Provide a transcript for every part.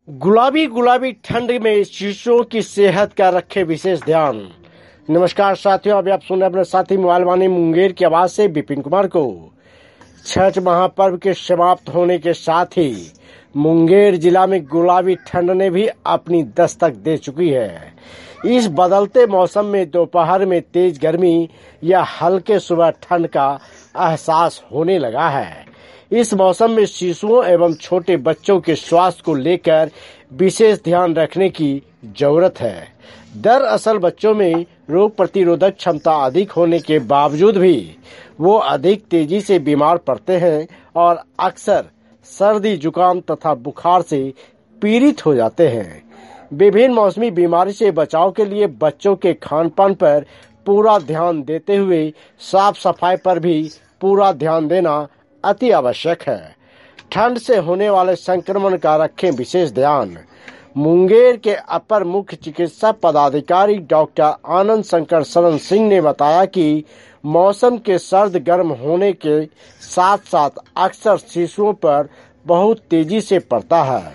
गुलाबी गुलाबी ठंड में शिशुओं की सेहत का रखे विशेष ध्यान। नमस्कार साथियों, अभी आप सुन रहे अपने साथी मोबाइल वाणी मुंगेर की आवाज से विपिन कुमार को। छठ महापर्व के समाप्त होने के साथ ही मुंगेर जिला में गुलाबी ठंड ने भी अपनी दस्तक दे चुकी है। इस बदलते मौसम में दोपहर में तेज गर्मी या हल्के सुबह ठंड का एहसास होने लगा है। इस मौसम में शिशुओं एवं छोटे बच्चों के स्वास्थ्य को लेकर विशेष ध्यान रखने की जरूरत है। दरअसल बच्चों में रोग प्रतिरोधक क्षमता अधिक होने के बावजूद भी वो अधिक तेजी से बीमार पड़ते हैं और अक्सर सर्दी, जुकाम तथा बुखार से पीड़ित हो जाते हैं। विभिन्न मौसमी बीमारी से बचाव के लिए बच्चों के खान पान पर पूरा ध्यान देते हुए साफ सफाई पर भी पूरा ध्यान देना अति आवश्यक है। ठंड से होने वाले संक्रमण का रखें विशेष ध्यान। मुंगेर के अपर मुख्य चिकित्सा पदाधिकारी डॉक्टर आनंद शंकर शरण सिंह ने बताया कि मौसम के सर्द गर्म होने के साथ साथ अक्सर शिशुओं पर बहुत तेजी से पड़ता है।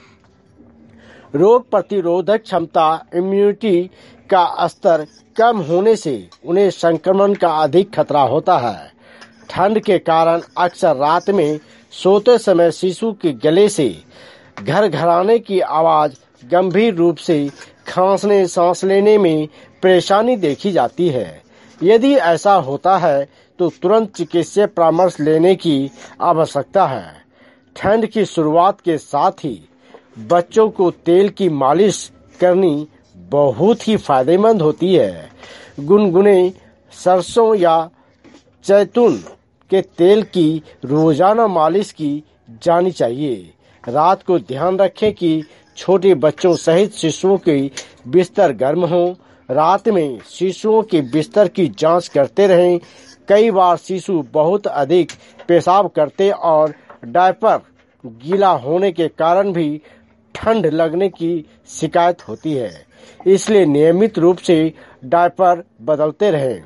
रोग प्रतिरोधक क्षमता इम्यूनिटी का स्तर कम होने से उन्हें संक्रमण का अधिक खतरा होता है। ठंड के कारण अक्सर रात में सोते समय शिशु के गले से घरघराने की आवाज, गंभीर रूप से खांसने, सांस लेने में परेशानी देखी जाती है। यदि ऐसा होता है तो तुरंत चिकित्सीय परामर्श लेने की आवश्यकता है। ठंड की शुरुआत के साथ ही बच्चों को तेल की मालिश करनी बहुत ही फायदेमंद होती है। गुनगुने सरसों या जैतून के तेल की रोजाना मालिश की जानी चाहिए। रात को ध्यान रखें कि छोटे बच्चों सहित शिशुओं के बिस्तर गर्म हो। रात में शिशुओं के बिस्तर की जांच करते रहें। कई बार शिशु बहुत अधिक पेशाब करते और डायपर गीला होने के कारण भी ठंड लगने की शिकायत होती है, इसलिए नियमित रूप से डायपर बदलते रहें।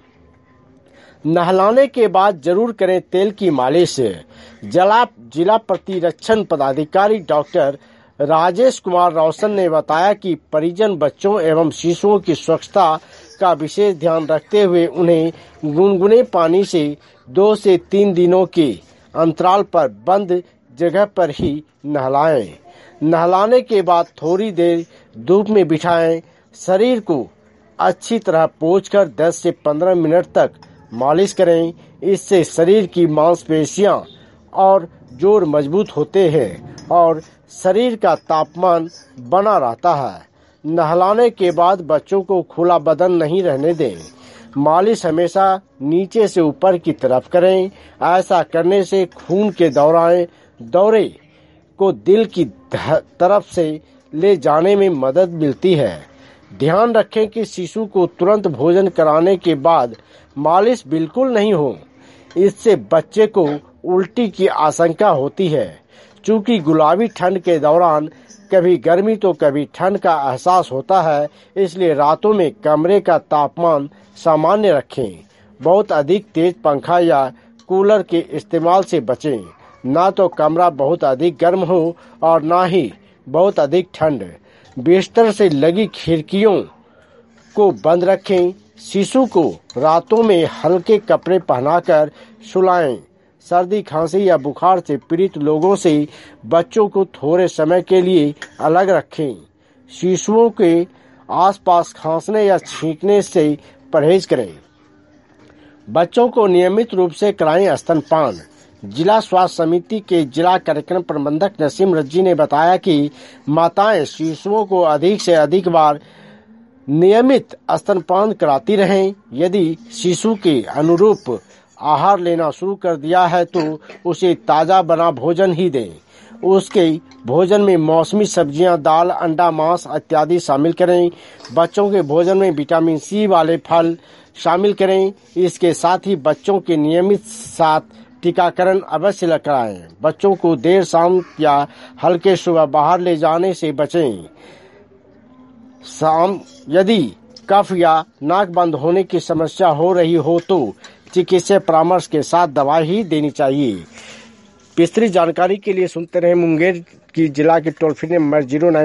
नहलाने के बाद जरूर करें तेल की मालिश। जिला प्रतिरक्षण पदाधिकारी डॉक्टर राजेश कुमार रोशन ने बताया कि परिजन बच्चों एवं शिशुओं की स्वच्छता का विशेष ध्यान रखते हुए उन्हें गुनगुने पानी से 2 से 3 दिनों के अंतराल पर बंद जगह पर ही नहलाएं। नहलाने के बाद थोड़ी देर धूप में बिठाएं। शरीर को अच्छी तरह पोंछकर 10 से 15 मिनट तक मालिश करें। इससे शरीर की मांसपेशियां और जोड़ मजबूत होते हैं और शरीर का तापमान बना रहता है। नहलाने के बाद बच्चों को खुला बदन नहीं रहने दें। मालिश हमेशा नीचे से ऊपर की तरफ करें। ऐसा करने से खून के दौरे को दिल की तरफ से ले जाने में मदद मिलती है। ध्यान रखें कि शिशु को तुरंत भोजन कराने के बाद मालिश बिल्कुल नहीं हो। इससे बच्चे को उल्टी की आशंका होती है। चूंकि गुलाबी ठंड के दौरान कभी गर्मी तो कभी ठंड का एहसास होता है, इसलिए रातों में कमरे का तापमान सामान्य रखें। बहुत अधिक तेज पंखा या कूलर के इस्तेमाल से बचें। ना तो कमरा बहुत अधिक गर्म हो और ना ही बहुत अधिक ठंड। बिस्तर से लगी खिड़कियों को बंद रखें। शिशु को रातों में हल्के कपड़े पहनाकर सुलाएं। सर्दी, खांसी या बुखार से पीड़ित लोगों से बच्चों को थोड़े समय के लिए अलग रखें। शिशुओं के आसपास खांसने या छींकने से परहेज करें। बच्चों को नियमित रूप से कराएं स्तनपान। जिला स्वास्थ्य समिति के जिला कार्यक्रम प्रबंधक नसीम रज्जी ने बताया कि माताएं शिशुओं को अधिक से अधिक बार नियमित स्तनपान कराती रहें। यदि शिशु के अनुरूप आहार लेना शुरू कर दिया है तो उसे ताजा बना भोजन ही दें। उसके भोजन में मौसमी सब्जियां, दाल, अंडा, मांस इत्यादि शामिल करें। बच्चों के भोजन में विटामिन सी वाले फल शामिल करें। इसके साथ ही बच्चों के नियमित साथ टीकाकरण अवश्य कराएं। बच्चों को देर शाम या हल्के सुबह बाहर ले जाने से बचें। यदि कफ या नाक बंद होने की समस्या हो रही हो तो चिकित्सीय परामर्श के साथ दवाई ही देनी चाहिए। विस्तृत जानकारी के लिए सुनते रहे मुंगेर की जिला के टोल फ्री नंबर 09